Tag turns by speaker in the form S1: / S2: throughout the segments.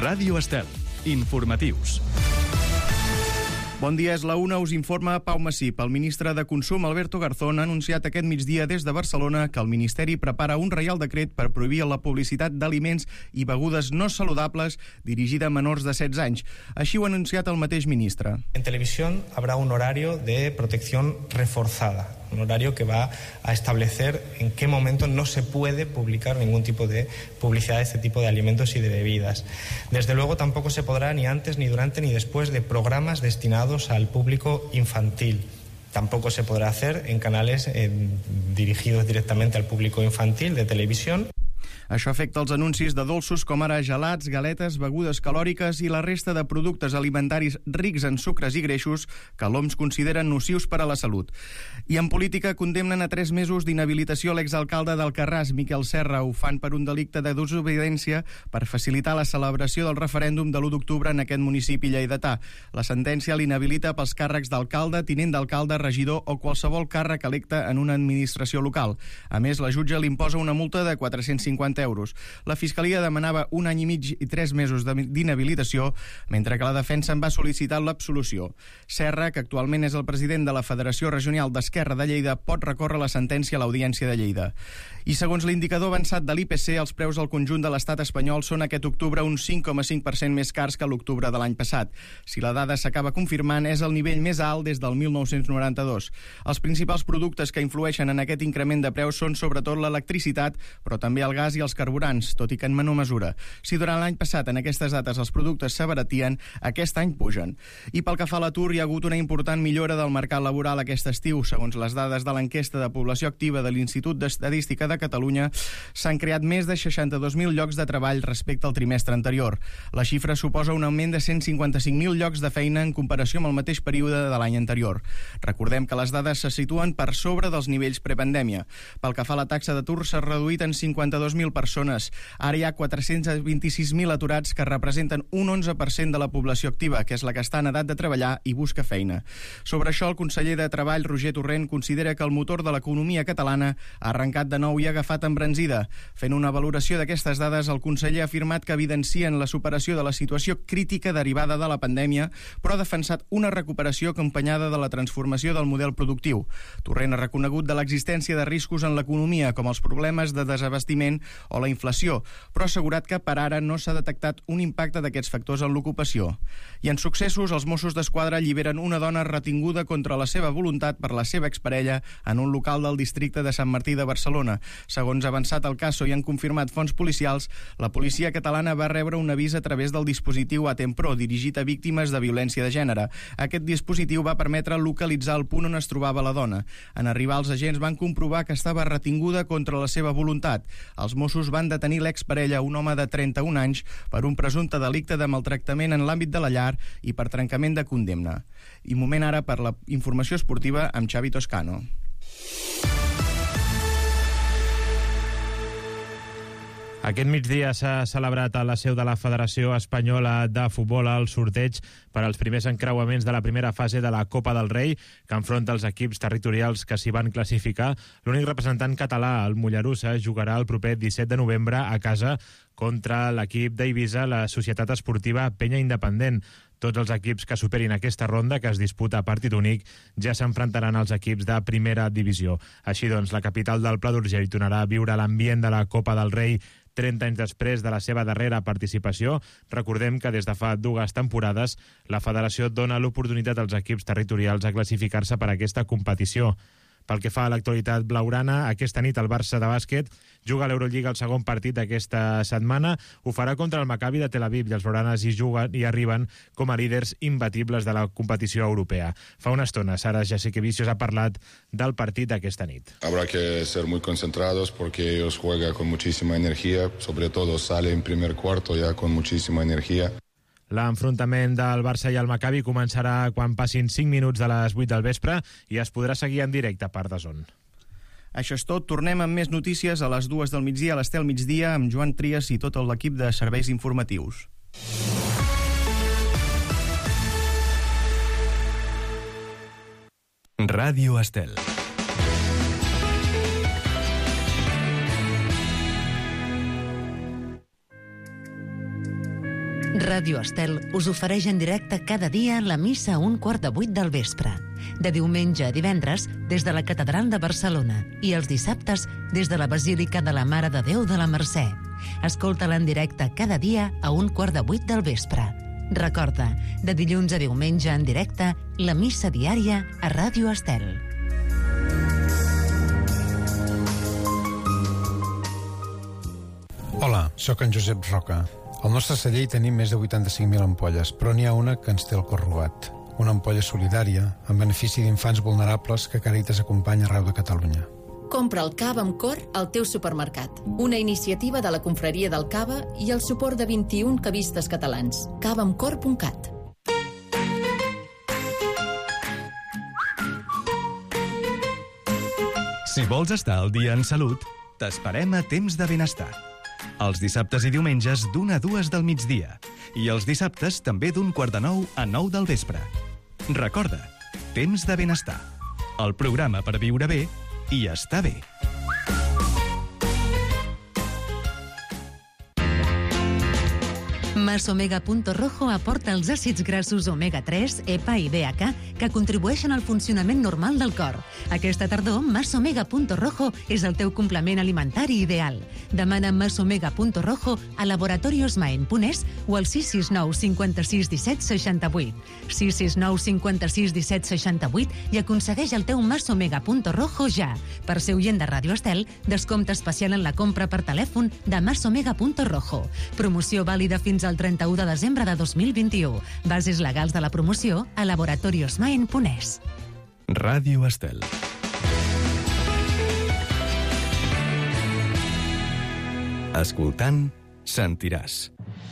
S1: Ràdio Estel. Informatius.
S2: Bon dia, és la 1, us informa Pau Massip. El ministre de Consum, Alberto Garzón, ha anunciat aquest migdia des de Barcelona que el Ministeri prepara un reial decret per prohibir la publicitat d'aliments i begudes no saludables dirigida a menors de 16 anys. Així ho ha anunciat el mateix ministre.
S3: En televisión habrá un horario de protección reforzada. Un horario que va a establecer en qué momento no se puede publicar ningún tipo de publicidad de este tipo de alimentos y de bebidas. Desde luego tampoco se podrá ni antes, ni durante, ni después de programas destinados al público infantil. Tampoco se podrá hacer en canales dirigidos directamente al público infantil de televisión.
S2: Això afecta els anuncis de dolços com ara gelats, galetes, begudes calòriques i la resta de productes alimentaris rics en sucres i greixos que l'OMS considera nocius per a la salut. I en política condemnen a 3 mesos d'inhabilitació l'exalcalde d'Alcarràs, Miquel Serra. Ho fan per un delicte de desobediència per facilitar la celebració del referèndum de l'1 d'octubre en aquest municipi lleidatà. La sentència l'inhabilita pels càrrecs d'alcalde, tinent d'alcalde, regidor o qualsevol càrrec electe en una administració local. A més, la jutge li imposa una multa de 450 euros. La Fiscalia demanava 1 any i mig i 3 mesos d'inhabilitació, mentre que la defensa en va sol·licitar l'absolució. Serra, que actualment és el president de la Federació Regional d'Esquerra de Lleida, pot recórrer la sentència a l'Audiència de Lleida. I segons l'indicador avançat de l'IPC, els preus al conjunt de l'estat espanyol són aquest octubre un 5,5% més cars que l'octubre de l'any passat. Si la dada s'acaba confirmant, és el nivell més alt des del 1992. Els principals productes que influeixen en aquest increment de preus són sobretot l'electricitat, però també el gas i els carburants, tot i que en menor mesura. Si durant l'any passat en aquestes dates els productes s'abaratien, aquest any pugen. I pel que fa a l'atur, hi ha hagut una important millora del mercat laboral aquest estiu. Segons les dades de l'enquesta de població activa de l'Institut d'Estadística de Catalunya, s'han creat més de 62.000 llocs de treball respecte al trimestre anterior. La xifra suposa un augment de 155.000 llocs de feina en comparació amb el mateix període de l'any anterior. Recordem que les dades se situen per sobre dels nivells prepandèmia. Pel que fa a la taxa d'atur, s'ha reduït en 52.000 persones. Ara hi ha 426.000 aturats que representen un 11% de la població activa, que és la que està en edat de treballar i busca feina. Sobre això, el conseller de Treball, Roger Torrent, considera que el motor de l'economia catalana ha arrencat de nou i ha agafat embranzida. Fent una valoració d'aquestes dades, el conseller ha afirmat que evidencien la superació de la situació crítica derivada de la pandèmia, però ha defensat una recuperació acompanyada de la transformació del model productiu. Torrent ha reconegut de l'existència de riscos en l'economia, com els problemes de desabastiment o la inflació, però ha assegurat que per ara no s'ha detectat un impacte d'aquests factors en l'ocupació. I en successos, els Mossos d'Esquadra alliberen una dona retinguda contra la seva voluntat per la seva exparella en un local del districte de Sant Martí de Barcelona. Segons ha avançat el cas i han confirmat fonts policials, la policia catalana va rebre un avís a través del dispositiu Atempro, dirigit a víctimes de violència de gènere. Aquest dispositiu va permetre localitzar el punt on es trobava la dona. En arribar, els agents van comprovar que estava retinguda contra la seva voluntat. Els Mossos van detenir l'exparella, un home de 31 anys, per un presumpte delicte de maltractament en l'àmbit de la llar i per trencament de condemna. I moment ara per la informació esportiva amb Xavi Toscano.
S4: Aquest migdia s'ha celebrat a la seu de la Federació Espanyola de Futbol el sorteig per als primers encreuaments de la primera fase de la Copa del Rei, que enfronta els equips territorials que s'hi van classificar. L'únic representant català, el Mollerussa, jugarà el proper 17 de novembre a casa contra l'equip d'Eivissa, la Societat Esportiva Penya Independent. Tots els equips que superin aquesta ronda, que es disputa a partit únic, ja s'enfrontaran als equips de primera divisió. Així doncs, la capital del Pla d'Urgell tornarà a viure l'ambient de la Copa del Rei 30 anys després de la seva darrera participació. Recordem que des de fa 2 temporades la federació dona l'oportunitat als equips territorials a classificar-se per a aquesta competició. Pel que fa a l'actualitat blaugrana, aquesta nit el Barça de bàsquet juga a l'Eurolliga el segon partit d'aquesta setmana. Ho farà contra el Maccabi de Tel Aviv i els blaugranes hi juguen i arriben com a líders imbatibles de la competició europea. Fa una estona, Sara Jasikevičius ha parlat del partit d'aquesta nit.
S5: Habrá que ser muy concentrados porque ellos juegan con muchísima energía, sobre todo sale en primer cuarto ya con muchísima energía.
S4: L'enfrontament del Barça i el Maccabi començarà quan passin 5 minuts de les 8 del vespre i es podrà seguir en directe per DAZN.
S2: Això és tot. Tornem amb més notícies a les 2 del migdia, a l'Estel Migdia, amb Joan Trias i tot l'equip de serveis informatius.
S1: Ràdio Estel.
S6: Ràdio Estel us ofereix en directe cada dia la missa a 7:45 del vespre. De diumenge a divendres, des de la Catedral de Barcelona, i els dissabtes, des de la Basílica de la Mare de Déu de la Mercè. Escolta-la en directe cada dia a 7:45 del vespre. Recorda, de dilluns a diumenge en directe, la missa diària a Ràdio Estel.
S7: Hola, sóc en Josep Roca. Al nostre celler hi tenim més de 85.000 ampolles, però n'hi ha una que ens té el cor robat. Una ampolla solidària, en benefici d'infants vulnerables que Càritas acompanya arreu de Catalunya.
S8: Compra el cava amb cor al teu supermercat. Una iniciativa de la Confraria del Cava i el suport de 21 cavistes catalans. cavaamcor.cat.
S1: Si vols estar al dia en salut, t'esperem a Temps de Benestar. Els dissabtes i diumenges d'1 a 2 del migdia. I els dissabtes també d'8:45 a 9 del vespre. Recorda, Temps de Benestar. El programa per viure bé i estar bé.
S6: Masomega.rojo aporta els àcids grassos omega-3, EPA i DHA que contribueixen al funcionament normal del cor. Aquesta tardor, Masomega.rojo és el teu complement alimentari ideal. Demana Masomega.rojo a Laboratorios Maen Punès o al 669 56 17 68. 669 56 17 68 i aconsegueix el teu Masomega.rojo ja. Per ser oient de Ràdio Estel, descompte especial en la compra per telèfon de Masomega.rojo. Promoció vàlida fins al 31 de desembre de 2021. Bases legals de la promoció a Laboratorios Maen Punès.
S1: Ràdio Estel. Escoltant, sentiràs.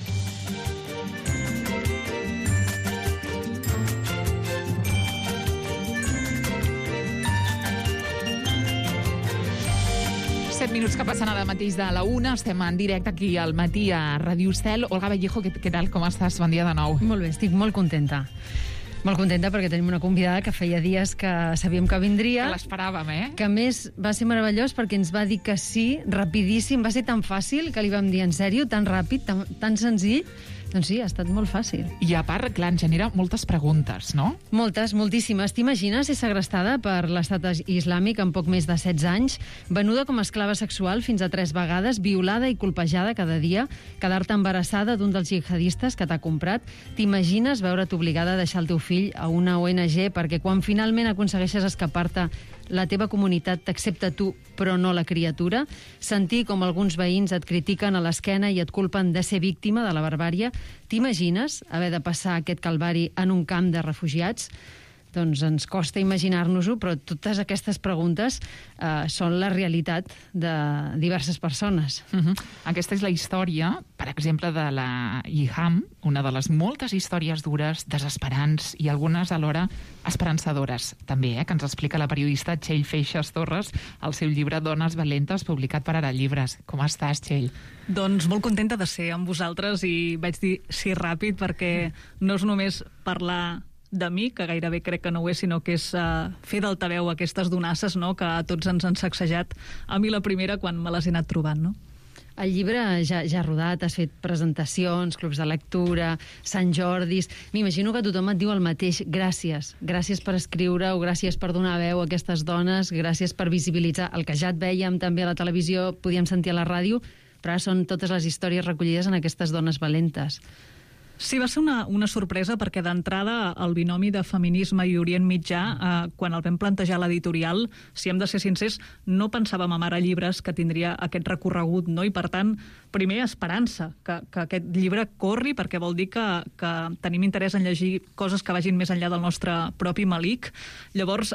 S9: Minuts que passen ara mateix de la 1, estem en directe aquí al matí a Ràdio Estel. Olga Vallejo, què tal, com estàs? Bon dia de nou.
S10: Molt bé, estic molt contenta. Molt contenta perquè tenim una convidada que feia dies que sabíem que vindria.
S9: Que l'esperàvem,
S10: Que a més va ser meravellós perquè ens va dir que sí, rapidíssim, va ser tan fàcil que li vam dir en sèrio, tan ràpid, tan senzill. Doncs sí, ha estat molt fàcil.
S9: I a part, clar, ens genera moltes preguntes, no?
S10: Moltes, moltíssimes. T'imagines ser segrestada per l'estat islàmic en poc més de 16 anys, venuda com a esclava sexual fins a 3 vegades, violada i colpejada cada dia, quedar-te embarassada d'un dels jihadistes que t'ha comprat? T'imagines veure't obligada a deixar el teu fill a una ONG perquè quan finalment aconsegueixes escapar-te la teva comunitat t'accepta tu, però no la criatura? Sentir com alguns veïns et critiquen a l'esquena i et culpen de ser víctima de la barbàrie? T'imagines haver de passar aquest calvari en un camp de refugiats? Doncs ens costa imaginar-nos-ho, però totes aquestes preguntes són la realitat de diverses persones.
S9: Aquesta és la història, per exemple, de la Iham, una de les moltes històries dures, desesperants i algunes alhora esperançadores, també, que ens explica la periodista Txell Feixas Torres al seu llibre Dones valentes, publicat per Ara Llibres. Com estàs, Txell?
S11: Doncs molt contenta de ser amb vosaltres i vaig dir sí ràpid perquè no és només parlar de mi, que gairebé crec que no ho és, sinó que és fer d'altaveu aquestes donasses, no?, que a tots ens han sacsejat. A mi la primera quan me les he anat trobant, no?
S10: El llibre ja ha rodat, has fet presentacions, clubs de lectura, Sant Jordis... M'imagino que tothom et diu el mateix. Gràcies. Gràcies per escriure-ho, gràcies per donar veu a aquestes dones, gràcies per visibilitzar el que ja et vèiem també a la televisió, podíem sentir a la ràdio, però ara són totes les històries recollides en aquestes dones valentes.
S11: Sí, va ser una sorpresa perquè d'entrada el binomi de feminisme i Orient Mitjà, quan el vam plantejar a l'editorial, si hem de ser sincers, no pensàvem a Mare Llibres que tindria aquest recorregut, no? I per tant, primer esperança, que aquest llibre corri, perquè vol dir que tenim interès en llegir coses que vagin més enllà del nostre propi malic. Llavors,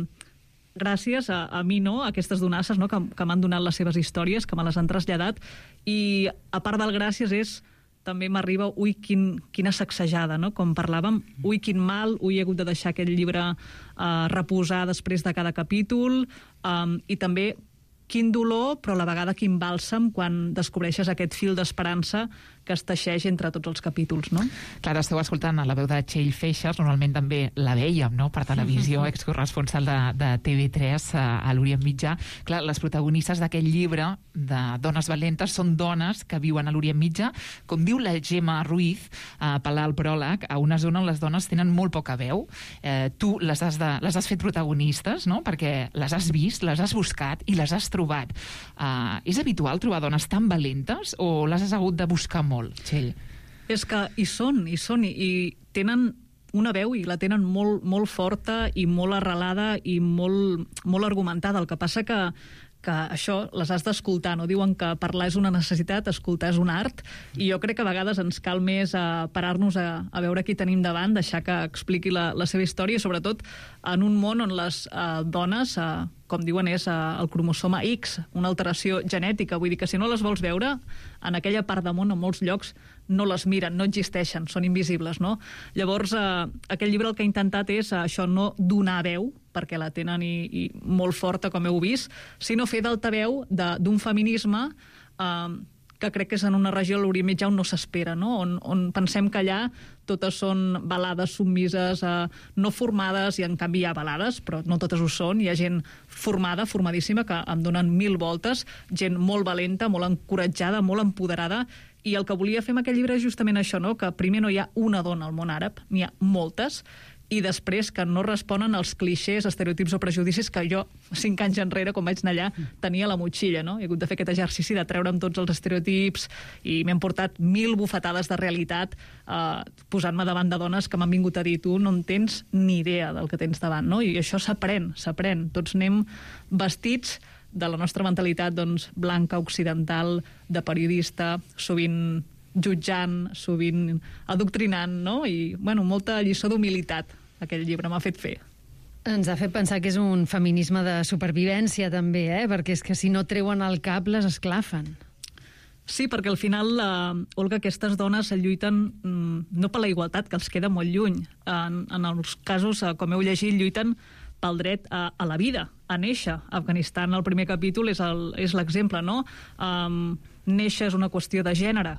S11: gràcies a mi, no?, a aquestes donasses, no?, que m'han donat les seves històries, que me les han traslladat, i a part del gràcies és també m'arriba, ui, quina sacsejada, no?, com parlàvem, ui, quin mal, ui, he hagut de deixar aquest llibre reposar després de cada capítol, i també quin dolor, però a la vegada quin bàlsam quan descobreixes aquest fil d'esperança que es teixeix entre tots els capítols, no?
S9: Clar, esteu escoltant a la veu de Txell Feixas, normalment també la veiem, no?, per televisió, excorresponsal de TV3 a l'Orient Mitjà. Clar, les protagonistes d'aquest llibre de Dones Valentes són dones que viuen a l'Orient Mitjà. Com diu la Gemma Ruiz, al pròleg, a una zona on les dones tenen molt poca veu. Tu les has fet protagonistes, no?, perquè les has vist, les has buscat i les has trobat. És habitual trobar dones tan valentes o les has hagut de buscar molt, Txell?
S11: És que hi són, i tenen una veu i la tenen molt, molt forta i molt arrelada i molt argumentada. El que passa que això les has d'escoltar, no? Diuen que parlar és una necessitat, escoltar és un art, i jo crec que a vegades ens cal més parar-nos a veure qui tenim davant, deixar que expliqui la seva història, sobretot en un món on les dones, com diuen, és el cromosoma X, una alteració genètica. Vull dir que si no les vols veure, en aquella part del món, en molts llocs, no les miren, no existeixen, són invisibles, no? Llavors, aquest llibre el que ha intentat és això, no donar veu, perquè la tenen i molt forta, com heu vist, sinó fer d'altaveu d'un feminisme que crec que és en una regió, l'Orient Mitjà, on no s'espera, no? On pensem que allà totes són balades submises, no formades, i en canvi hi ha balades, però no totes ho són. Hi ha gent formada, formadíssima, que em donen 1000 voltes, gent molt valenta, molt encoratjada, molt empoderada, i el que volia fer amb aquest llibre és justament això, no? Que primer no hi ha una dona al món àrab, n'hi ha moltes, i després que no responen als clixés, estereotips o prejudicis que jo, 5 anys enrere, quan vaig anar allà, tenia a la motxilla, no? He hagut de fer aquest exercici de treure'm tots els estereotips i m'he portat 1000 bufetades de realitat posant-me davant de dones que m'han vingut a dir tu no en tens ni idea del que tens davant, no? I això s'aprèn. Tots anem vestits de la nostra mentalitat, doncs, blanca, occidental, de periodista, sovint jutjant, sovint adoctrinant, no? I, bueno, molta lliçó d'humilitat aquell llibre m'ha fet fer.
S10: Ens ha fet pensar que és un feminisme de supervivència, també, perquè és que si no treuen el cap, les esclafen.
S11: Sí, perquè al final, Olga, aquestes dones lluiten no per la igualtat, que els queda molt lluny. En els casos, com heu llegit, lluiten pel dret a la vida, a néixer. Afganistan, el primer capítol, és l'exemple, no? Néixer és una qüestió de gènere.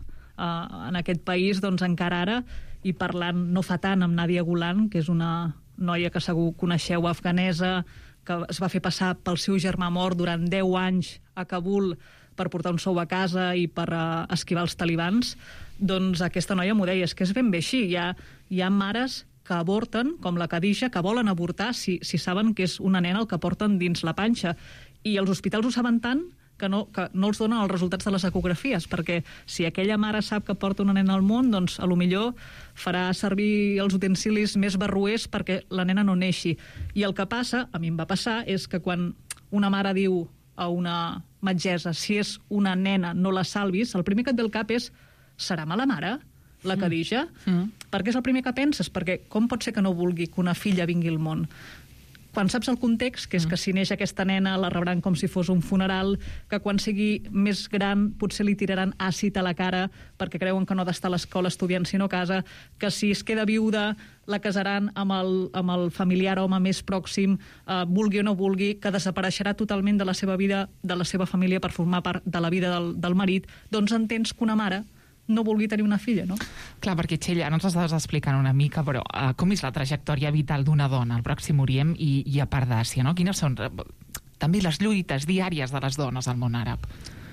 S11: En aquest país, doncs, encara ara, i parlant no fa tant amb Nadia Golan, que és una noia que segur coneixeu, afganesa, que es va fer passar pel seu germà mort durant 10 anys a Kabul per portar un sou a casa i per esquivar els talibans, doncs aquesta noia m'ho deia, és que és ben bé així. Hi ha mares que avorten, com la Khadija, que volen avortar si saben que és una nena el que porten dins la panxa. I els hospitals ho saben tant que no els donen els resultats de les ecografies, perquè si aquella mare sap que porta una nena al món, doncs a lo millor farà servir els utensilis més barroers perquè la nena no neixi. I el que passa, a mi em va passar, és que quan una mare diu a una metgessa si és una nena no la salvis, el primer que et ve al cap és serà mala mare, la Khadija? Perquè és el primer que penses, perquè com pot ser que no vulgui que una filla vingui al món? Quan saps el context, que és que si neix aquesta nena la rebran com si fos un funeral, que quan sigui més gran potser li tiraran àcid a la cara perquè creuen que no ha d'estar a l'escola estudiant sinó a casa, que si es queda viuda la casaran amb el familiar home més pròxim, vulgui o no vulgui, que desapareixerà totalment de la seva vida, de la seva família per formar part de la vida del marit, doncs entens que una mare no vulgui tenir una filla, no?
S9: Clar, perquè, Txell, ara ens estàs explicant una mica, però com és la trajectòria vital d'una dona al Pròxim Orient i a part d'Àsia, no? Quines són també les lluites diàries de les dones al món àrab?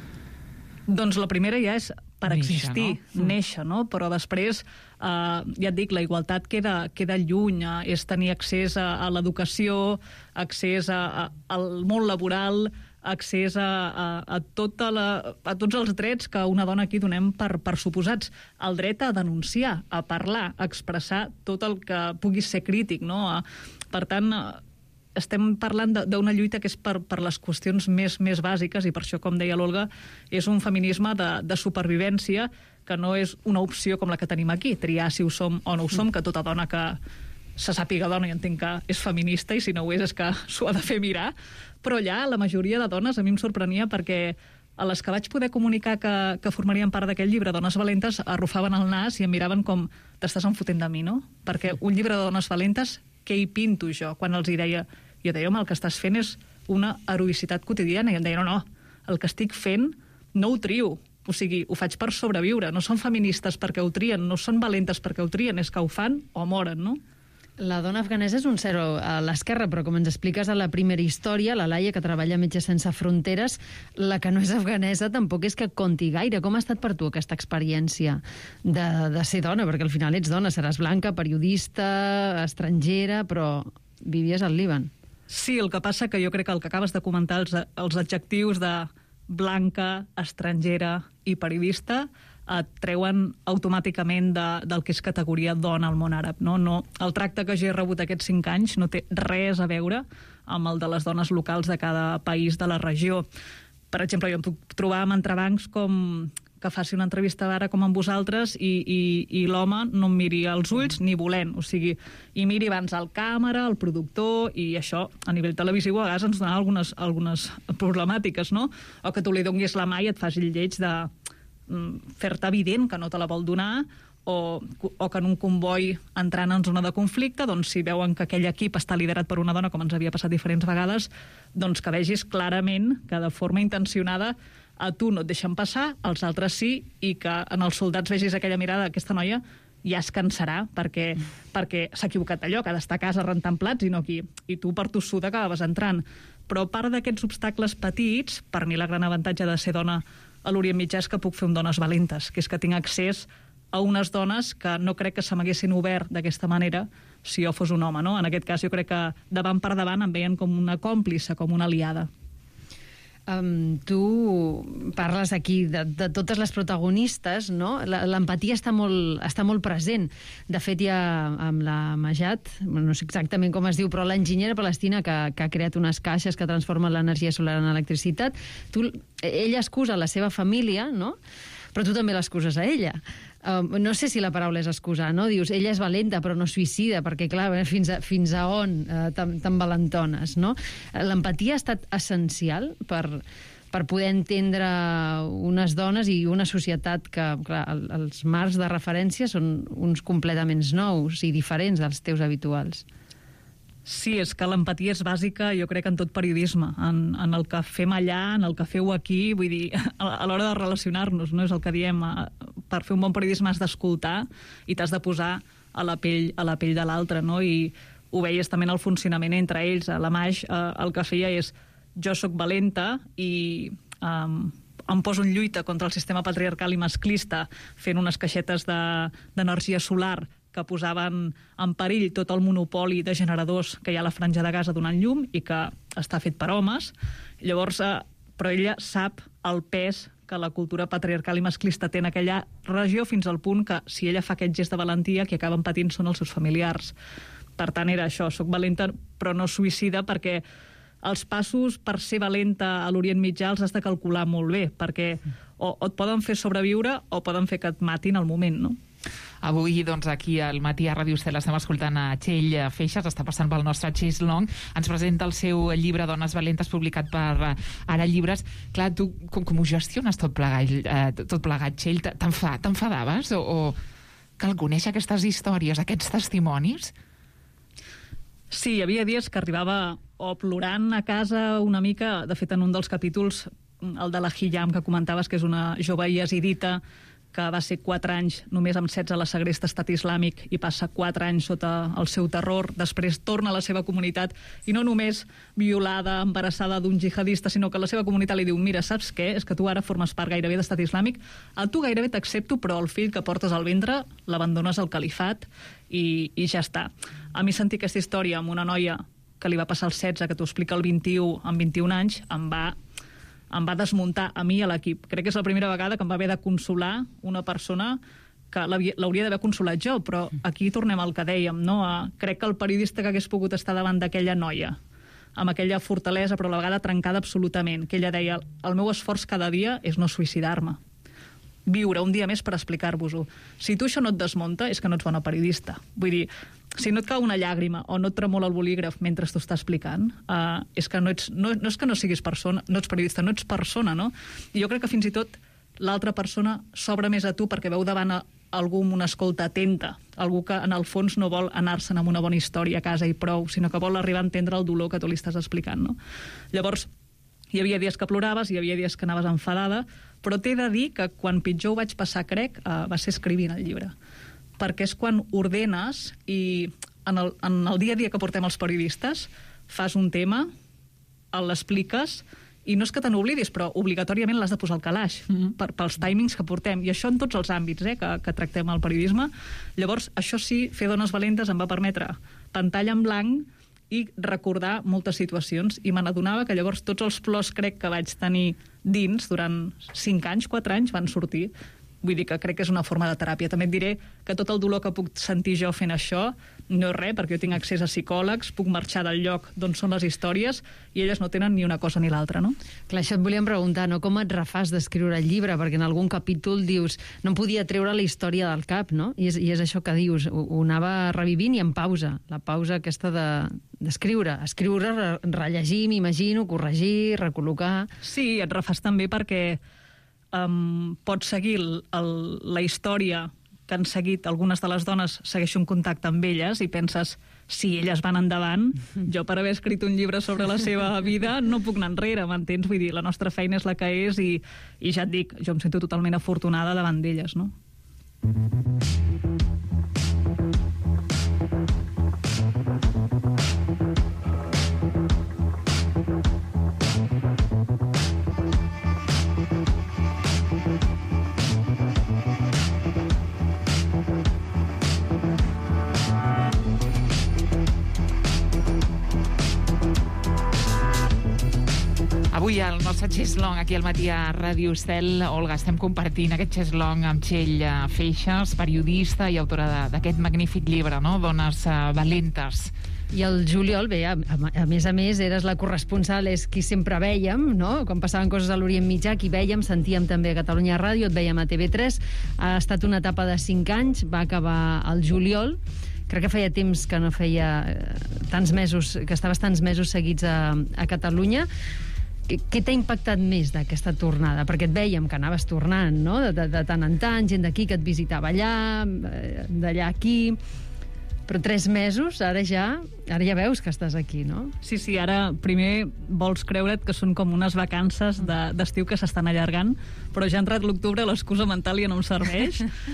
S11: Doncs la primera ja és per existir, néixer, no? Però després, ja et dic, la igualtat queda lluny, és tenir accés a l'educació, accés al món laboral, accés a tots els drets que una dona aquí donem per suposats. El dret a denunciar, a parlar, a expressar tot el que pugui ser crític, no? Per tant, estem parlant d'una lluita que és per les qüestions més bàsiques, i per això, com deia l'Olga, és un feminisme de supervivència que no és una opció com la que tenim aquí, triar si ho som o no ho som, que tota dona que se sàpiga dona i entenc que és feminista, i si no ho és que s'ho ha de fer mirar. Però allà la majoria de dones a mi em sorprenia perquè a les que vaig poder comunicar que formarien part d'aquest llibre, Dones Valentes, arrufaven el nas i em miraven com t'estàs enfotent de mi, no? Perquè un llibre de dones valentes, què hi pinto jo? Quan els hi deia, jo deia, home, el que estàs fent és una heroïcitat quotidiana, i em deia, no, el que estic fent no ho trio, O sigui, ho faig per sobreviure. No són feministes perquè ho trien, no són valentes perquè ho trien, és que ho fan o moren, no?
S10: La dona afganesa és un zero a l'esquerra, però com ens expliques a la primera història, la Laia, que treballa a Metges Sense Fronteres, la que no és afganesa tampoc és que conti gaire. Com ha estat per tu aquesta experiència de ser dona? Perquè al final ets dona, seràs blanca, periodista, estrangera, però vivies al Líban.
S11: Sí, el que passa que jo crec que el que acabes de comentar, els adjectius de blanca, estrangera i periodista, et treuen automàticament del que és categoria dona al món àrab. No, el tracte que jo he rebut aquests 5 anys no té res a veure amb el de les dones locals de cada país de la regió. Per exemple, jo em puc trobar amb entrebancs com que faci una entrevista ara com amb vosaltres i l'home no em miri als ulls ni volent, o sigui, i miri abans el càmera, el productor, i això a nivell televisiu a vegades ens dona algunes problemàtiques, no? O que tu li donis la mà i et faci el lleig de fer-te evident que no te la vol donar, o que en un comboi entrant en zona de conflicte, doncs si veuen que aquell equip està liderat per una dona, com ens havia passat diferents vegades, doncs que vegis clarament que de forma intencionada a tu no et deixen passar, als altres sí, i que en els soldats vegis aquella mirada, aquesta noia ja es cansarà perquè s'ha equivocat allò, que ha d'estar a casa rentant plats i no aquí. I tu per tossuda acabes entrant. Però a part d'aquests obstacles petits, per mi la gran avantatge de ser dona a l'Orient Mitjà és que puc fer un dones valentes, que és que tinc accés a unes dones que no crec que se m'haguessin obert d'aquesta manera si jo fos un home, no? En aquest cas jo crec que davant per davant em veien com una còmplice, com una aliada.
S10: Tu parles aquí de totes les protagonistes, no? L'empatia està molt present. De fet, hi ha amb la Majat, no sé exactament com es diu, però l'enginyera palestina que ha creat unes caixes que transformen l'energia solar en electricitat, ella excusa la seva família, no? Però tu també l'excuses a ella. No sé si la paraula és excusar, no? Dius, ella és valenta però no suïcida, perquè clar, fins a on tan valentones, no? L'empatia ha estat essencial per poder entendre unes dones i una societat que, clar, els marcs de referència són uns completament nous i diferents dels teus habituals.
S11: Sí, és que l'empatia és bàsica, jo crec, en tot periodisme, en el que fem allà, en el que feu aquí, vull dir, a l'hora de relacionar-nos, no és el que diem, per fer un bon periodisme has d'escoltar i t'has de posar a la pell de l'altre, no? I ho veies també en el funcionament entre ells. A la Maj el que feia és jo sóc valenta i em poso en lluita contra el sistema patriarcal i masclista fent unes caixetes d'energia solar que posaven en perill tot el monopoli de generadors que hi ha a la Franja de Gaza donant llum i que està fet per homes. Llavors, però ella sap el pes que la cultura patriarcal i masclista té en aquella regió, fins al punt que si ella fa aquest gest de valentia, qui acaben patint són els seus familiars. Per tant, era això, soc valenta però no suïcida, perquè els passos per ser valenta a l'Orient Mitjà els has de calcular molt bé, perquè o et poden fer sobreviure o poden fer que et matin al moment, no?
S9: Avui, doncs, aquí al Matí a Ràdio Estel estem escoltant a Txell Feixas, està passant pel nostre Chase Long, ens presenta el seu llibre Dones Valentes, publicat per Ara Llibres. Clar, tu com ho gestiones tot plegat, Txell? T'enfadaves o cal conèixer aquestes històries, aquests testimonis?
S11: Sí, hi havia dies que arribava o plorant a casa una mica. De fet, en un dels capítols, el de la Hijam, que comentaves, que és una jove yazidita que va ser 4 anys només amb 16 a la segresta estat islàmic i passa 4 anys sota el seu terror, després torna a la seva comunitat i no només violada, embarassada d'un jihadista, sinó que la seva comunitat li diu, mira, saps què? És que tu ara formes part gairebé d'estat islàmic, a tu gairebé t'accepto, però el fill que portes al ventre l'abandones al califat i ja està. A mi sentir aquesta història amb una noia que li va passar el 16, que t'ho explica el 21, amb 21 anys, em va desmuntar a mi i a l'equip. Crec que és la primera vegada que em va haver de consolar una persona que l'hauria d'haver consolat jo, però aquí tornem al que dèiem, no? Crec que el periodista que hagués pogut estar davant d'aquella noia, amb aquella fortalesa, però a la vegada trencada absolutament, que ella deia, el meu esforç cada dia és no suïcidar-me. Viure un dia més per explicar-vos-ho. Si tu això no et desmunta, és que no ets bona periodista. Vull dir, si no et cau una llàgrima o no et tremola el bolígraf mentre t'ho està explicant, és que no és que no siguis persona, no ets periodista, no ets persona, no? I jo crec que fins i tot l'altra persona s'obre més a tu perquè veu davant algú amb una escolta atenta, algú que en el fons no vol anar-se'n amb una bona història a casa i prou, sinó que vol arribar a entendre el dolor que tu li estàs explicant, no? Llavors, Hi havia dies que ploraves, hi havia dies que anaves enfadada, però t'he de dir que quan pitjor ho vaig passar, crec, va ser escrivint el llibre. Perquè és quan ordenes i en el dia a dia que portem els periodistes fas un tema, l'expliques, i no és que te n'oblidis, però obligatòriament l'has de posar al calaix pels timings que portem, i això en tots els àmbits que tractem al periodisme. Llavors, això sí, fer Dones Valentes em va permetre pantalla en blanc i recordar moltes situacions, i me n'adonava que llavors tots els plors, crec, que vaig tenir dins durant 5 anys, 4 anys, van sortir. Vull dir que crec que és una forma de teràpia. També et diré que tot el dolor que puc sentir jo fent això no és res, perquè jo tinc accés a psicòlegs, puc marxar del lloc d'on són les històries i elles no tenen ni una cosa ni l'altra, no?
S10: Clar, això et volíem preguntar, no? Com et refàs d'escriure el llibre? Perquè en algun capítol dius no em podia treure la història del cap, no? I és això que dius, ho anava revivint i en pausa. La pausa aquesta d'escriure. Escriure, rellegir, m'imagino, corregir, recol·locar...
S11: Sí, et refàs també perquè pots seguir la història que han seguit algunes de les dones, segueixo un contacte amb elles i penses, si elles van endavant, jo per haver escrit un llibre sobre la seva vida no puc anar enrere, m'entens? Vull dir, la nostra feina és la que és i ja et dic, jo em sento totalment afortunada davant d'elles, no?
S9: Avui al nostre xeslong, aquí al matí a Ràdio Estel, Olga, estem compartint aquest xeslong amb Txell Feixas, periodista i autora d'aquest magnífic llibre, no? Dones valentes.
S10: I el juliol, bé, a més a més, eres la corresponsal, és qui sempre vèiem, no? Quan passaven coses a l'Orient Mitjà, qui vèiem, sentíem també a Catalunya Ràdio, et vèiem a TV3. Ha estat una etapa de 5 anys, va acabar el juliol. Crec que feia temps que no feia tants mesos, que estaves tants mesos seguits a Catalunya. Què t'ha impactat més d'aquesta tornada? Perquè et vèiem que anaves tornant, no? De tant en tant, gent d'aquí que et visitava allà, d'allà aquí... Però 3 mesos, ara ja veus que estàs aquí, no?
S11: Sí, ara primer vols creure't que són com unes vacances d'estiu que s'estan allargant, però ja ha entrat l'octubre, l'excusa mental ja no em serveix.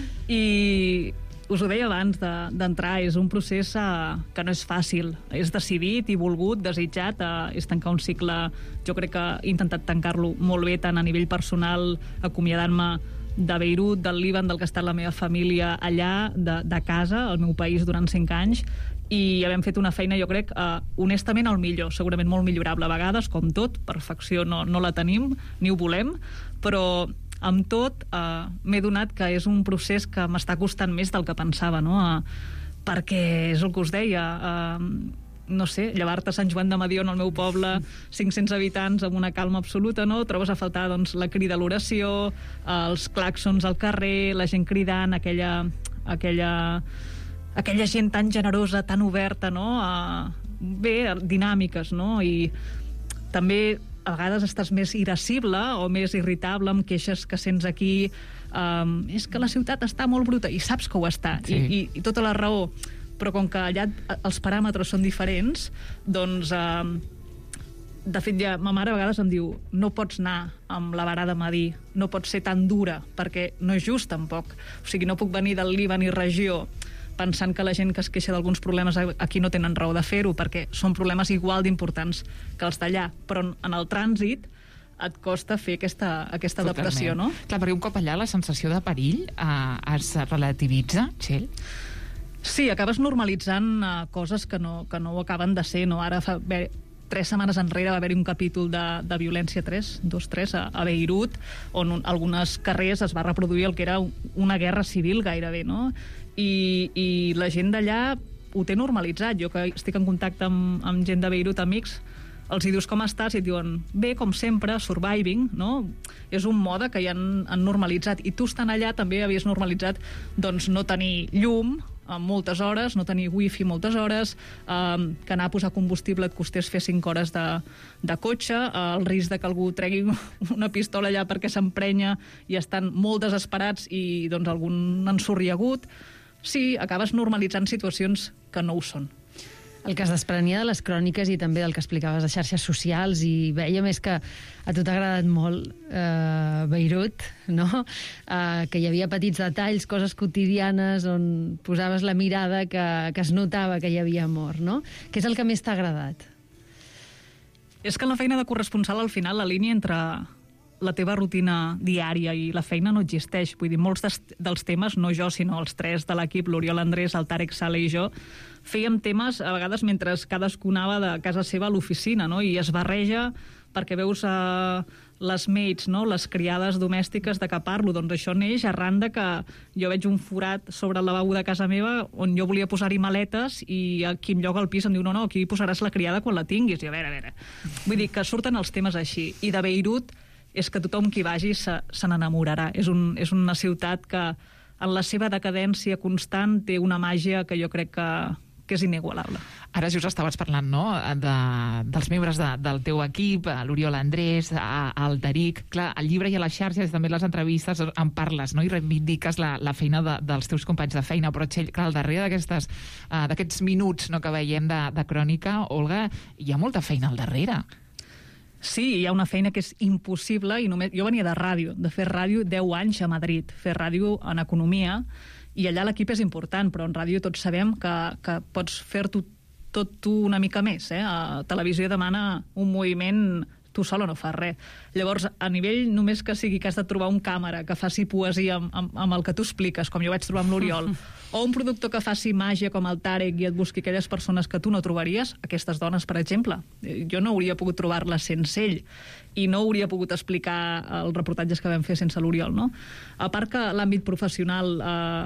S11: I us ho deia abans d'entrar, és un procés que no és fàcil. És decidit i volgut, desitjat, és tancar un cicle. Jo crec que he intentat tancar-lo molt bé, tant a nivell personal, acomiadant-me de Beirut, del Líban, del que ha estat la meva família allà, de casa, al meu país, durant 5 anys, i havem fet una feina, jo crec, honestament al millor, segurament molt millorable a vegades, com tot, perfecció no la tenim, ni ho volem, però amb tot m'he donat que és un procés que m'està costant més del que pensava, no? Perquè és el que us deia, no sé, llevar-te a Sant Joan de Mediona, al meu poble, 500 habitants amb una calma absoluta, no? Trobes a faltar, doncs, la crida a l'oració, els clàxons al carrer, la gent cridant, aquella gent tan generosa, tan oberta, no? Bé, dinàmiques, no? I també a vegades estàs més irascible o més irritable amb queixes que sents aquí. És que la ciutat està molt bruta, i saps que ho està, sí. I tota la raó. Però com que allà els paràmetres són diferents, doncs, de fet, ja ma mare a vegades em diu no pots anar amb la vara de medir, no pots ser tan dura, perquè no és just, tampoc. O sigui, no puc venir del Líban i regió pensant que la gent que es queixa d'alguns problemes aquí no tenen raó de fer-ho, perquè són problemes igual d'importants que els d'allà. Però en el trànsit et costa fer aquesta adaptació, no?
S9: Clar, perquè un cop allà la sensació de perill es relativitza, Txell?
S11: Sí, acabes normalitzant coses que no ho acaben de ser, no? Ara fa 3 setmanes enrere va haver-hi un capítol de violència 2-3 a Beirut, on algunes carrers es va reproduir el que era una guerra civil gairebé, no? I la gent d'allà ho té normalitzat. Jo que estic en contacte amb gent de Beirut, amics, els hi dius com estàs i et diuen bé, com sempre, surviving, no? És un mode que ja han normalitzat. I tu estant allà també havies normalitzat doncs no tenir llum moltes hores, no tenir wifi moltes hores, que anar a posar combustible et costés fer 5 hores de cotxe, el risc de que algú tregui una pistola allà perquè s'emprenya i estan molt desesperats i doncs algun ensorriagut. Sí, acabes normalitzant situacions que no ho són.
S10: El que es desprenia de les cròniques i també del que explicaves de xarxes socials, i veia més que a tu t'ha agradat molt Beirut, no? Que hi havia petits detalls, coses quotidianes on posaves la mirada que es notava que hi havia amor, no? Què és el que més t'ha agradat?
S11: És que en la feina de corresponsal, al final, la línia entre la teva rutina diària i la feina no existeix. Vull dir, molts dels temes, no jo, sinó els tres de l'equip, l'Oriol Andrés, el Tarek Saleh i jo, fèiem temes, a vegades, mentre cadascú anava de casa seva a l'oficina, no? I es barreja perquè veus les maids, no? Les criades domèstiques de què parlo. Doncs això neix arran de que jo veig un forat sobre el lavabo de casa meva on jo volia posar-hi maletes i aquí em lloga al pis em diu no, aquí posaràs la criada quan la tinguis. I a veure. Vull dir que surten els temes així. I de Beirut és que tothom qui vagi se n'enamorarà. És una ciutat que en la seva decadència constant té una màgia que jo crec que és inigualable.
S9: Ara just estaves parlant, no?, dels membres del teu equip, l'Oriol Andrés, el Tariq. Clar, al llibre i a les xarxes, també a les entrevistes, en parles, no?, i reivindiques la feina dels teus companys de feina, però, Txell, clar, al darrere d'aquests minuts, no?, que veiem de crònica, Olga, hi ha molta feina al darrere.
S11: Sí, hi ha una feina que és impossible, i només jo venia de ràdio, de fer ràdio 10 anys a Madrid, fer ràdio en economia, i allà l'equip és important, però en ràdio tots sabem que pots fer-t'ho tot tu una mica més. A televisió demana un moviment, tu sola no fas res. Llavors, a nivell només que sigui que has de trobar un càmera que faci poesia amb el que tu expliques, com jo vaig trobar amb l'Oriol, o un productor que faci màgia com el Tarek i et busqui aquelles persones que tu no trobaries, aquestes dones, per exemple. Jo no hauria pogut trobar-les sense ell i no hauria pogut explicar els reportatges que vam fer sense l'Oriol, no? A part que l'àmbit professional,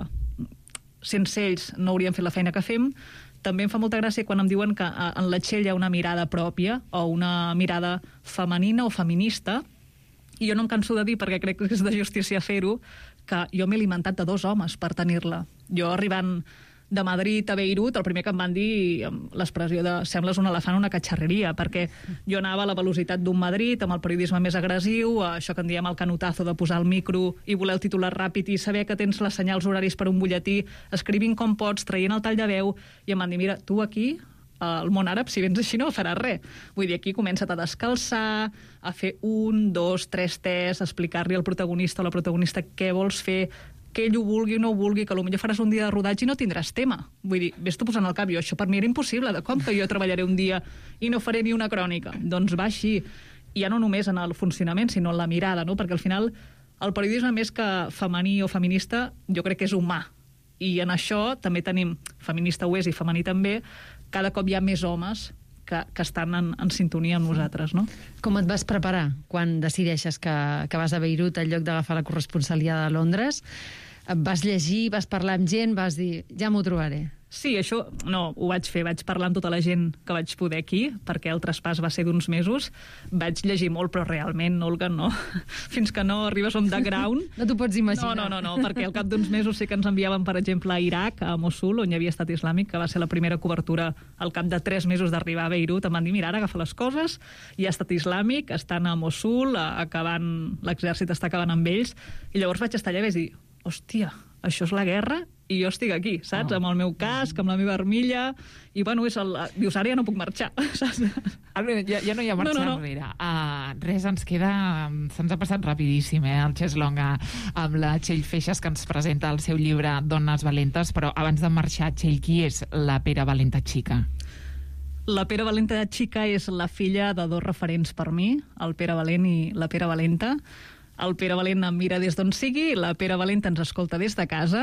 S11: sense ells no hauríem fet la feina que fem. També em fa molta gràcia quan em diuen que en la Txell hi ha una mirada pròpia o una mirada femenina o feminista, i jo no em canso de dir, perquè crec que és de justícia fer-ho, que jo m'he alimentat de 2 homes per tenir-la. Jo arribant de Madrid a Beirut, el primer que em van dir, l'expressió de sembles un elefant a una catxarreria, perquè jo anava a la velocitat d'un Madrid, amb el periodisme més agressiu, això que en diem el canotazo de posar el micro i voler el titular ràpid i saber que tens les senyals horaris per un butlletí, escrivint com pots, traient el tall de veu, i em van dir, mira, tu aquí, al món àrab, si vens així no faràs res. Vull dir, aquí comença't a descalçar, a fer 1, 2, 3 tests, explicar-li al protagonista o la protagonista què vols fer, que ell ho vulgui o no ho vulgui, que potser faràs un dia de rodatge i no tindràs tema. Vull dir, ves-t'ho posant al cap. Jo, això per mi era impossible. Com que jo treballaré un dia i no faré ni una crònica? Doncs va així. I ja no només en el funcionament, sinó en la mirada, no? Perquè al final el periodisme, més que femení o feminista, jo crec que és humà. I en això també tenim, feminista ho és i femení també, cada cop hi ha més homes que estan en sintonia amb nosaltres, no?
S10: Com et vas preparar quan decideixes que vas a Beirut en lloc d'agafar la corresponsalia de Londres? Vas llegir, vas parlar amb gent, vas dir, ja m'ho trobaré?
S11: Sí, això no, ho vaig fer. Vaig parlar amb tota la gent que vaig poder aquí, perquè el traspàs va ser d'uns mesos. Vaig llegir molt, però realment, Olga, no. Fins que no arribes on the ground...
S10: No t'ho pots imaginar.
S11: No, perquè al cap d'uns mesos sí que ens enviaven, per exemple, a Iraq, a Mosul, on hi havia estat islàmic, que va ser la primera cobertura al cap de 3 mesos d'arribar a Beirut. Em van dir, mira, ara agafa les coses, hi ha estat islàmic, estan a Mosul, l'exèrcit està acabant amb ells, i llavors vaig estar allà i vaig dir, hòstia, això és la guerra i jo estic aquí, saps? Amb el meu casc, amb la meva armilla, i bueno, dius, ara ja no puc marxar, saps?
S9: Ja no hi ha marxa enrere. Res, ens queda... Se'ns ha passat rapidíssim, el Cheslong amb la Txell Feixas, que ens presenta el seu llibre Dones Valentes, però abans de marxar, Txell, qui és la Pere Valenta Xica?
S11: La Pere Valenta Xica és la filla de 2 referents per mi, el Pere Valent i la Pere Valenta. El Pere Valent em mira des d'on sigui, la Pere Valenta ens escolta des de casa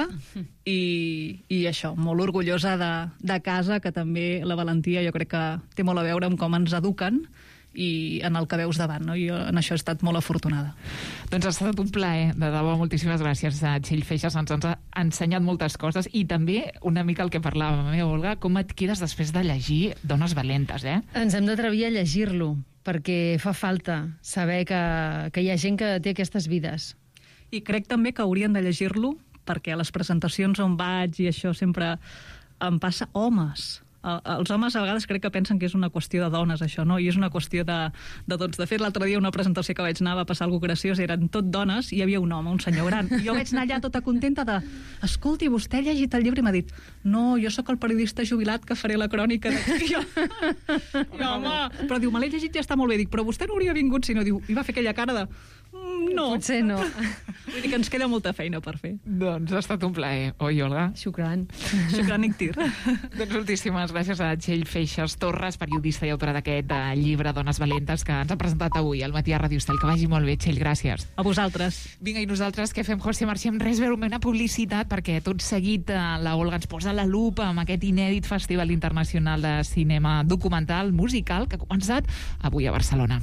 S11: i això, molt orgullosa de casa, que també la valentia jo crec que té molt a veure amb com ens eduquen i en el que veus davant, no? Jo en això he estat molt afortunada.
S9: Doncs ha estat un plaer, de debò, moltíssimes gràcies a Txell Feixas, ens ha ensenyat moltes coses i també una mica el que parlàvem, Olga, com et quedes després de llegir Dones Valentes,
S10: Ens hem d'atrevir a llegir-lo, perquè fa falta saber que hi ha gent que té aquestes vides.
S11: I crec també que haurien de llegir-lo, perquè a les presentacions on vaig i això sempre em passa, homes Els homes a vegades crec que pensen que és una qüestió de dones, això, no? I és una qüestió de tots. De fet, l'altre dia una presentació que vaig anar va passar alguna cosa graciós, eren tot dones i hi havia un home, un senyor gran. I jo vaig anar allà tota contenta de escolti, vostè ha llegit el llibre? I m'ha dit, no, jo sóc el periodista jubilat que faré la crònica d'aquí. No, home, però diu, me l'he llegit i ja està molt bé. Dic, però vostè no hauria vingut si no. Diu, i va fer aquella cara de... No.
S10: Potser no.
S11: Vull dir que ens queda molta feina per fer.
S9: Doncs ha estat un plaer. Oi, Olga?
S10: Xukran.
S11: Xukran Iktir.
S9: Doncs moltíssimes gràcies a Txell Feixas Torres, periodista i autora d'aquest llibre Dones Valentes, que ens ha presentat avui al Matí a Ràdio Estel. Que vagi molt bé, Txell, gràcies.
S11: A vosaltres.
S9: Vinga, i nosaltres què fem, José? Marxem res, veurem una publicitat, perquè tot seguit la Olga ens posa la lupa amb aquest inèdit Festival Internacional de Cinema Documental Musical que ha començat avui a Barcelona.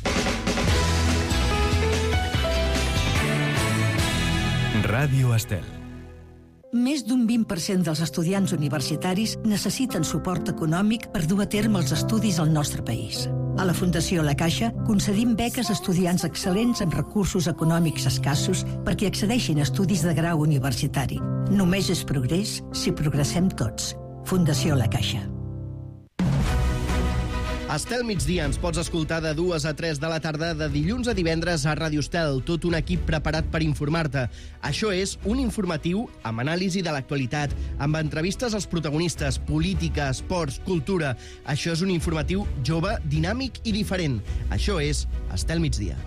S1: Ràdio Estel.
S12: Més d'un 20% dels estudiants universitaris necessiten suport econòmic per dur a terme els estudis al nostre país. A la Fundació La Caixa concedim beques a estudiants excel·lents amb recursos econòmics escassos perquè accedeixin a estudis de grau universitari. Només és progrés si progressem tots. Fundació La Caixa.
S2: Estel Migdia ens pots escoltar de 2 a 3 de la tarda de dilluns a divendres a Ràdio Estel, tot un equip preparat per informar-te. Això és un informatiu amb anàlisi de l'actualitat, amb entrevistes als protagonistes, política, esports, cultura. Això és un informatiu jove, dinàmic i diferent. Això és Estel Migdia.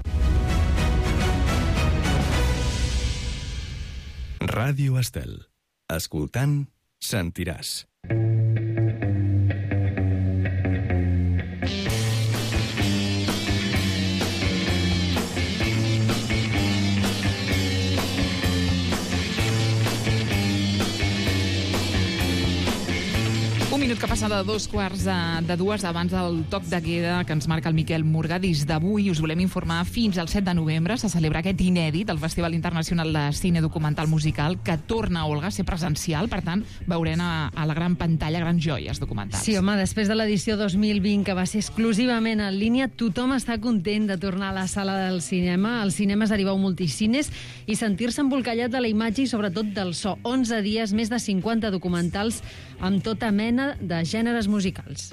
S1: Ràdio Estel. Escoltant, sentiràs.
S9: Un minut que passa de 2:45 abans del toc de queda que ens marca el Miquel Morgadís d'avui. Us volem informar, fins al 7 de novembre se celebra aquest inèdit, el Festival Internacional de Cine Documental Musical, que torna, Olga, a ser presencial. Per tant, veurem a la gran pantalla grans joies documentals.
S10: Sí, home, després de l'edició 2020, que va ser exclusivament en línia, tothom està content de tornar a la sala del cinema. Als cinemes arribeu multicines i sentir-se embolcallat de la imatge i sobretot del so. 11 dies, més de 50 documentals amb tota mena de gèneres musicals.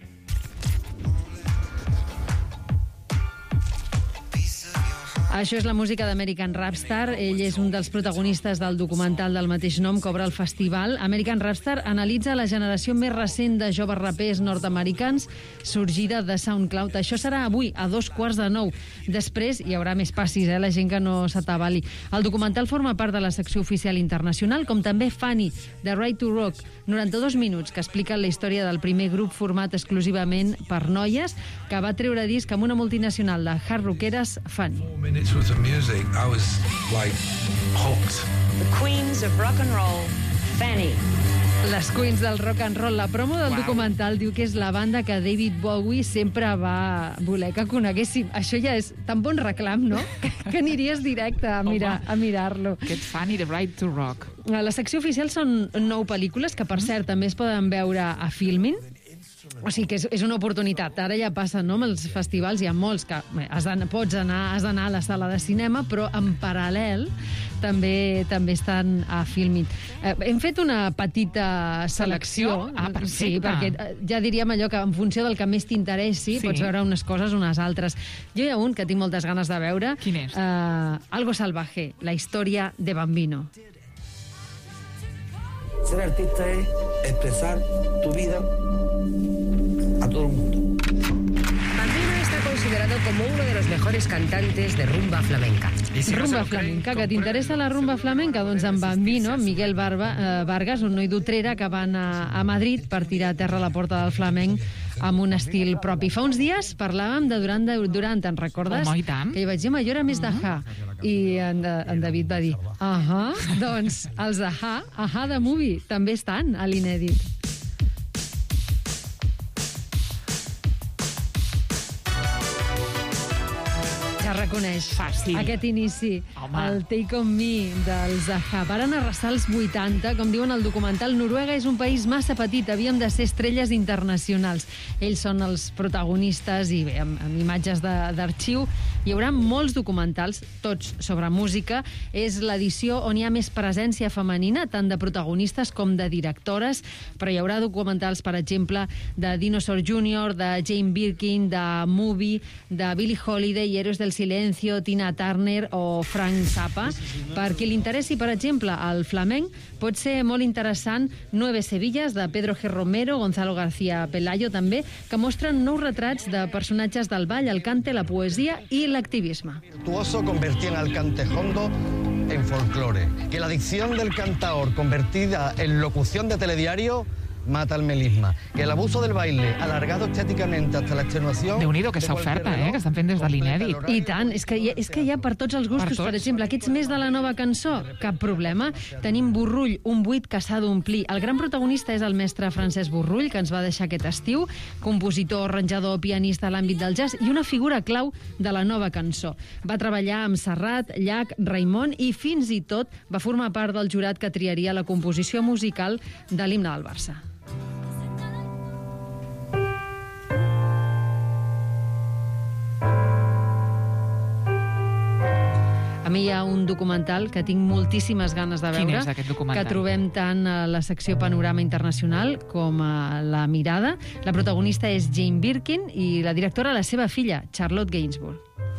S10: Això és la música d'American Rapstar. Ell és un dels protagonistes del documental del mateix nom que obre el festival. American Rapstar analitza la generació més recent de joves rapers nord-americans sorgida de SoundCloud. Això serà avui, a 8:45. Després hi haurà més passis, la gent que no s'atabali. El documental forma part de la secció oficial internacional, com també Funny, The Right to Rock, 92 minuts, que explica la història del primer grup format exclusivament per noies, que va treure disc amb una multinacional de hard rockeres, Funny.
S13: With the music, I was like hooked.
S14: The Queens of Rock and Roll, Fanny.
S10: Les Queens del rock and roll. La promo del documental diu que és la banda que David Bowie sempre va voler que coneguéssim. Això ja és tan bon reclam, no? Que aniries directe a mirar-lo.
S9: Aquest Funny, The Right to Rock.
S10: A la secció oficial són 9 pel·lícules que, per cert, també es poden veure a Filmin. O sigui que és una oportunitat. Ara ja passa, no?, amb els festivals, hi ha molts que has d'anar a la sala de cinema, però en paral·lel també estan a Filmin. Hem fet una petita selecció.
S9: Perfecte.
S10: Sí, perquè ja diríem allò que en funció del que més t'interessi, pots veure unes coses o unes altres. Jo hi ha un que tinc moltes ganes de veure.
S9: Quin és?
S10: Algo salvaje, la història de Bambino.
S15: Ser artista es expresar tu vida a todo el mundo.
S14: Bambino está considerado como uno de los mejores cantantes de rumba flamenca.
S10: Rumba flamenca, que t'interessa la rumba flamenca? Doncs en Bambino, Miguel Vargas, un noi d'Utrera que va anar a Madrid per tirar a terra la porta del flamenc amb un estil propi. Fa uns dies parlàvem de Duran, te'n recordes?
S9: Home, i tant.
S10: Que hi vaig dir, jo era més d'Ahà. I en David va dir, doncs els Ahà de Movie també estan a l'inèdit. Ja coneix.
S9: Fàcil.
S10: Aquest inici.
S9: Home.
S10: El Take On Me dels A-ha. Varen arrasar els 80, com diuen al documental. Noruega és un país massa petit, havíem de ser estrelles internacionals. Ells són els protagonistes i bé, amb imatges d'arxiu. Hi haurà molts documentals, tots sobre música. És l'edició on hi ha més presència femenina, tant de protagonistes com de directores, però hi haurà documentals, per exemple, de Dinosaur Jr., de Jane Birkin, de Movie, de Billie Holiday, Héroes del Silencio, Tina Turner o Frank Zappa. Per qui li interessi, per exemple, el flamenc, pot ser molt interessant 9 Sevillas, de Pedro G. Romero, Gonzalo García Pelayo, també, que mostren nous retrats de personatges del ball, el cante, la poesia i l'activisme.
S16: Virtuoso convertían al cante hondo en folclore. Que la dicción del cantaor convertida en locución de telediario mata el melisma. Que el abuso del baile, alargado estéticamente hasta la extenuación...
S9: Déu-n'hi-do, aquesta oferta, que estan fent des de l'Inèdit.
S10: I tant, és que hi ha per tots els gustos. Per exemple, aquests més de la nova cançó, cap problema. Tenim Burrull, un buit que s'ha d'omplir. El gran protagonista és el mestre Francesc Burrull, que ens va deixar aquest estiu, compositor, arranjador, pianista a l'àmbit del jazz i una figura clau de la nova cançó. Va treballar amb Serrat, Llach, Raimon i fins i tot va formar part del jurat que triaria la composició musical de l'himne del Barça. A mi hi ha un documental que tinc moltíssimes ganes de veure.
S9: Quin és aquest documental?
S10: Que trobem tant a la secció Panorama Internacional com a La Mirada. La protagonista és Jane Birkin i la directora, la seva filla, Charlotte Gainsbourg.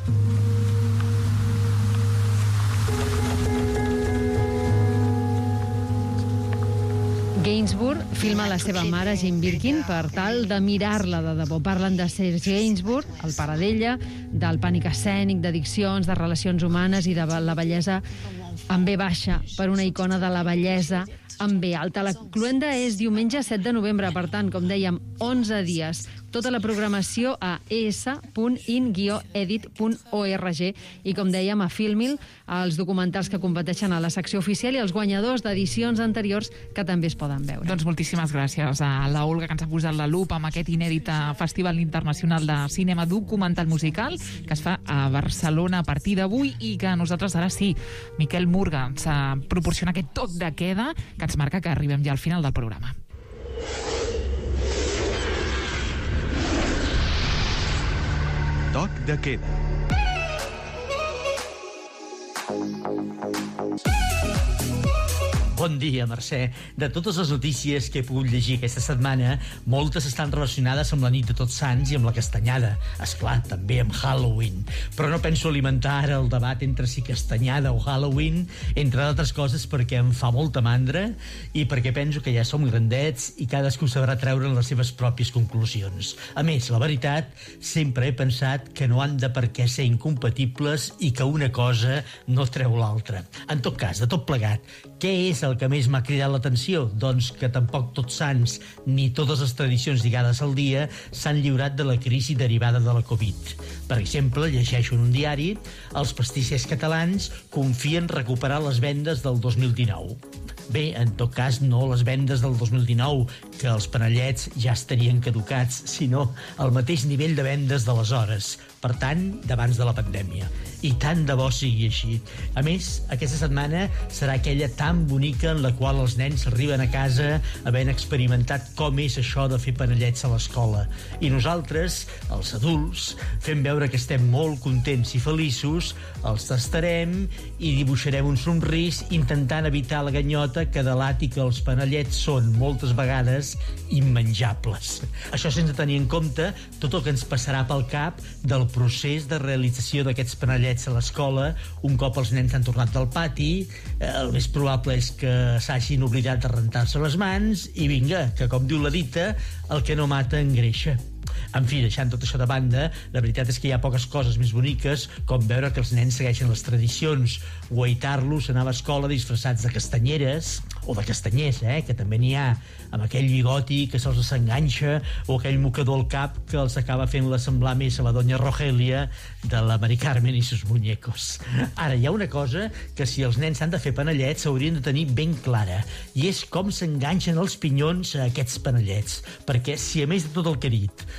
S10: Gainsbourg filma la seva mare, Jane Birkin, per tal de mirar-la de debò. Parlen de Serge Gainsbourg, el pare d'ella, del pànic escènic, d'addiccions, de relacions humanes i de la bellesa amb B baixa, per una icona de la bellesa amb B alta. La cluenda és diumenge 7 de novembre, per tant, com dèiem, 11 dies. Tota la programació a es.in-edit.org i, com dèiem, a Filmil, els documentals que competeixen a la secció oficial i els guanyadors d'edicions anteriors que també es poden veure.
S9: Doncs moltíssimes gràcies a la Olga, que ens ha posat la lupa amb aquest inèdit Festival Internacional de Cinema Documental Musical que es fa a Barcelona a partir d'avui i que nosaltres ara sí, Miquel Murga ens proporciona aquest toc de queda que ens marca que arribem ja al final del programa.
S1: Toc de queda.
S17: Bon dia, Mercè. De totes les notícies que he pogut llegir aquesta setmana, moltes estan relacionades amb la nit de Tots Sants i amb la castanyada. Esclar, també amb Halloween. Però no penso alimentar ara el debat entre si castanyada o Halloween, entre d'altres coses perquè em fa molta mandra i perquè penso que ja som grandets i cadascú sabrà treure les seves pròpies conclusions. A més, la veritat, sempre he pensat que no han de per què ser incompatibles i que una cosa no treu l'altra. En tot cas, de tot plegat, què és el que més m'ha cridat l'atenció? Doncs que tampoc Tots Sants ni totes les tradicions lligades al dia s'han lliurat de la crisi derivada de la Covid. Per exemple, llegeixo en un diari, els pastissers catalans confien recuperar les vendes del 2019. Bé, en tot cas, no les vendes del 2019, que els panellets ja estarien caducats, sinó el mateix nivell de vendes d'aleshores, per tant, d'abans de la pandèmia. I tant de bo sigui així. A més, aquesta setmana serà aquella tan bonica en la qual els nens arriben a casa havent experimentat com és això de fer panellets a l'escola. I nosaltres, els adults, fem veure que estem molt contents i feliços, els tastarem i dibuixarem un somrís intentant evitar la ganyota que delati que els panellets són moltes vegades immenjables. Això sense tenir en compte tot el que ens passarà pel cap del procés de realització d'aquests panellets a l'escola un cop els nens han tornat del pati. El més probable és que s'hagin oblidat de rentar-se les mans i vinga, que com diu la dita, el que no mata engreixa. En fi, deixant tot això de banda, la veritat és que hi ha poques coses més boniques com veure que els nens segueixen les tradicions, guaitar-los, anar a l'escola disfressats de castanyeres, o de castanyers, que també n'hi ha, amb aquell bigoti que se'ls s'enganxa, o aquell mocador al cap que els acaba fent l'assemblar més a la Doña Rogelia de la Mari Carmen i sus muñecos. Ara, hi ha una cosa que si els nens han de fer panellets s'haurien de tenir ben clara, i és com s'enganxen els pinyons a aquests panellets, perquè si a més de tot el que he dit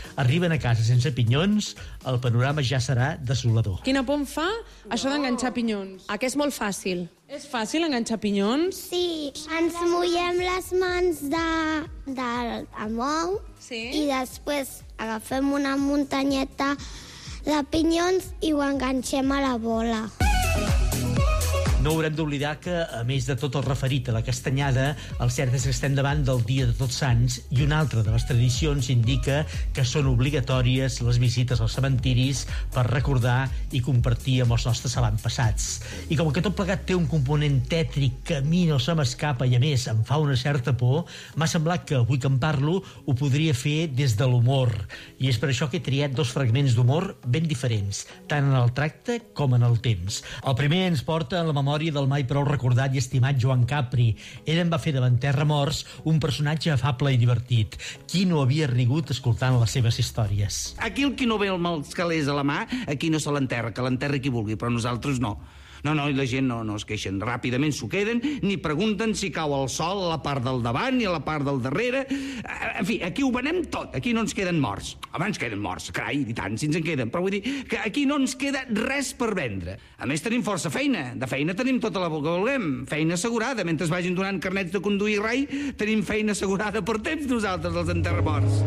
S17: Arriben a casa sense pinyons, el panorama ja serà desolador.
S18: Quina por em fa això d'enganxar pinyons?
S19: Que és molt fàcil.
S18: És fàcil enganxar pinyons?
S20: Sí, ens mullem les mans del mou i després agafem una muntanyeta de pinyons i ho enganxem a la bola.
S17: No haurem d'oblidar que, a més de tot el referit a la castanyada, el cert és que estem davant del Dia de Tots Sants i una altra de les tradicions indica que són obligatòries les visites als cementiris per recordar i compartir amb els nostres avantpassats. I com que tot plegat té un component tètric que a mi no se m'escapa i, a més, em fa una certa por, m'ha semblat que, avui que en parlo, ho podria fer des de l'humor. I és per això que he triat 2 fragments d'humor ben diferents, tant en el tracte com en el temps. El primer ens porta a la memòria del mai prou recordat i estimat Joan Capri. Ell en va fer davant Terra Morts un personatge afable i divertit. Qui no havia rigut escoltant les seves històries?
S21: Aquí el qui no ve els calés a la mà, aquí no se l'enterra, que l'enterri qui vulgui, però nosaltres no. No, i la gent no es queixen. Ràpidament s'ho queden, ni pregunten si cau el sol a la part del davant i a la part del darrere. En fi, aquí ho venem tot. Aquí no ens queden morts. Home, ens queden morts, carai, i tant, si ens en queden. Però vull dir que aquí no ens queda res per vendre. A més, tenim força feina. De feina tenim tota la que vulguem. Feina assegurada. Mentre vagin donant carnets de conduir rai, tenim feina assegurada per temps nosaltres, els enterramorts.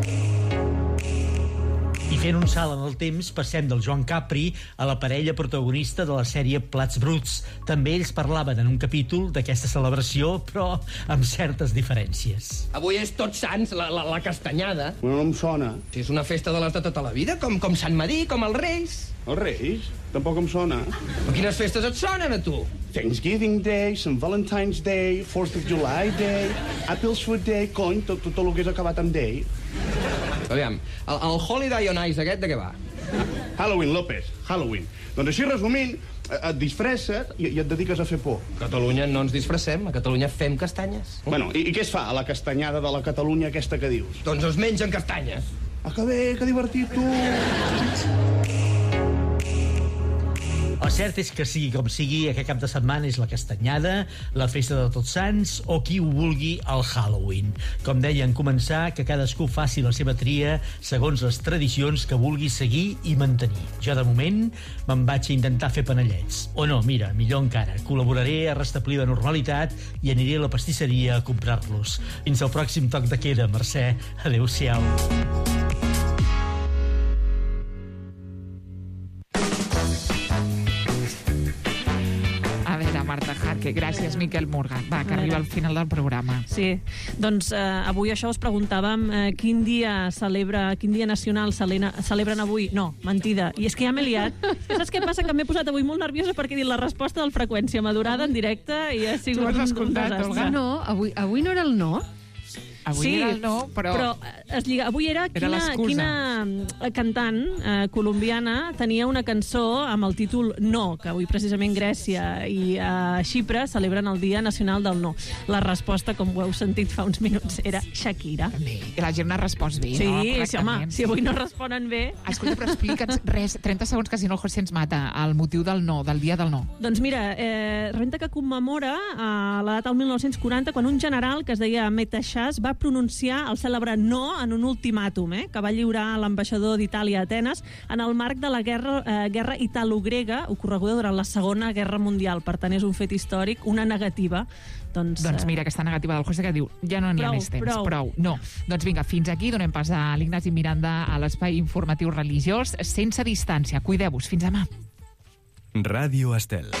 S17: I fent un salt en el temps, passem del Joan Capri a la parella protagonista de la sèrie Plats Bruts. També ells parlaven en un capítol d'aquesta celebració, però amb certes diferències.
S22: Avui és Tots Sants, la castanyada.
S23: No em sona.
S22: Si és una festa de les de tota la vida, com Sant Madí, com els Reis.
S23: Els Reis? Tampoc em sona.
S22: Però quines festes et sonen, a tu?
S23: Thanksgiving Day, St. Valentine's Day, 4th of July Day, Apples Food Day, cony, tot el que és acabat amb Day.
S22: Aviam, el Holiday on Ice aquest de què va?
S23: Halloween, López, Halloween. Doncs així resumint, et disfresses i et dediques a fer por.
S22: A Catalunya no ens disfressem, a Catalunya fem castanyes.
S23: Bueno, i què es fa a la castanyada de la Catalunya aquesta que dius?
S22: Doncs es mengen castanyes.
S23: Ah, que bé, que divertit, tu!
S17: El cert és que sigui com sigui, aquest cap de setmana és la castanyada, la festa de Tots Sants o qui ho vulgui, el Halloween. Com deia en començar, que cadascú faci la seva tria segons les tradicions que vulgui seguir i mantenir. Jo, de moment, me'n vaig a intentar fer panellets. O no, mira, millor encara, col·laboraré a restablir la normalitat i aniré a la pastisseria a comprar-los. Fins al pròxim toc de queda, Mercè. Adéu-siau.
S9: Marta Jarque. Gràcies, Miquel Morgan. Va, que arriba al final del programa.
S11: Sí, doncs avui això us preguntàvem quin dia nacional celebren avui. No, mentida. I és que ja m'he liat. Saps què passa? Que m'he posat avui molt nerviosa perquè he dit la resposta del Freqüència Madurada en directe i ha sigut un desastre.
S10: No, avui no era el no?
S9: Avui era el no, però
S11: es lliga. Avui era quina cantant colombiana tenia una cançó amb el títol No, que avui precisament Grècia i Xipre celebren el Dia Nacional del No. La resposta, com ho heu sentit fa uns minuts, era Shakira.
S9: I la gent ha respost bé,
S11: sí,
S9: no?
S11: Sí, home, si avui no responen bé...
S9: Escolta, però explica'ns res, 30 segons, que si no el José ens mata, el motiu del no, del Dia del No.
S11: Doncs mira, rebenta que commemora la data del 1940, quan un general que es deia Metashas va pronunciar el cèlebre no en un ultimàtum que va lliurar l'ambaixador d'Itàlia a Atenes en el marc de la guerra italo-grega ocorreguda durant la Segona Guerra Mundial. Per tant, és un fet històric, una negativa. Doncs
S9: mira, aquesta negativa del José que diu ja no n'hi ha més temps, prou. No. Doncs vinga, fins aquí donem pas a l'Ignasi Miranda a l'espai informatiu religiós sense distància. Cuideu-vos. Fins demà.
S1: Ràdio Estel.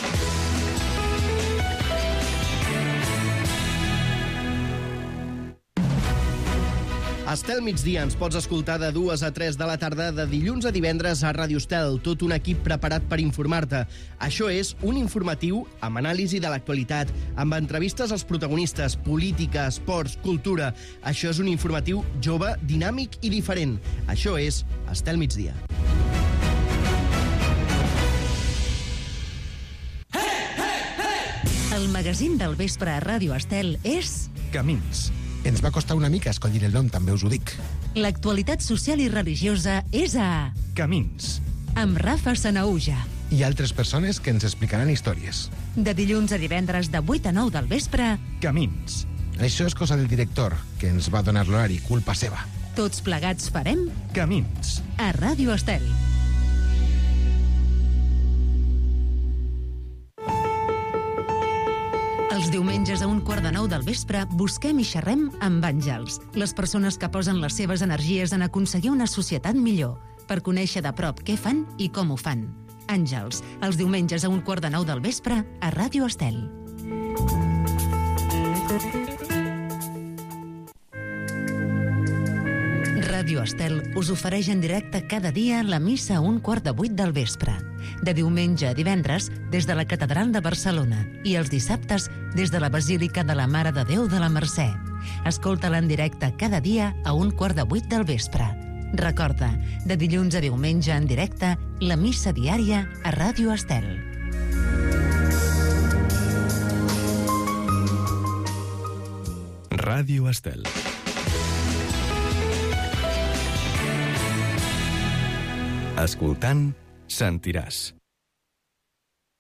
S24: Estel Migdia ens pots escoltar de 2 a 3 de la tarda de dilluns a divendres a Ràdio Estel, tot un equip preparat per informar-te. Això és un informatiu amb anàlisi de l'actualitat, amb entrevistes als protagonistes, política, esports, cultura. Això és un informatiu jove, dinàmic i diferent. Això és Estel Migdia.
S6: El magazín del vespre a Ràdio Estel és...
S1: Camins.
S25: Ens va costar una mica escollir el nom, també us ho dic.
S6: L'actualitat social i religiosa és a...
S1: Camins.
S6: Amb Rafa Sanaúja.
S25: I altres persones que ens explicaran històries.
S6: De dilluns a divendres de 8 a 9 del vespre...
S1: Camins.
S25: Això és cosa del director, que ens va donar l'horari, culpa seva.
S6: Tots plegats farem
S1: Camins.
S6: a Ràdio Estel. Els diumenges a 8:45 del vespre busquem i xerrem amb àngels, les persones que posen les seves energies en aconseguir una societat millor, per conèixer de prop què fan i com ho fan. Àngels, els diumenges a 8:45 del vespre a Ràdio Estel. Ràdio Estel us ofereix en directe cada dia la missa a 7:15 del vespre. De diumenge a divendres, des de la Catedral de Barcelona, i els dissabtes, des de la Basílica de la Mare de Déu de la Mercè. Escolta-la en directe cada dia a 7:15 del vespre. Recorda, de dilluns a diumenge en directe, la missa diària a Ràdio Estel.
S1: Ràdio Estel. Escoltant, sentiràs.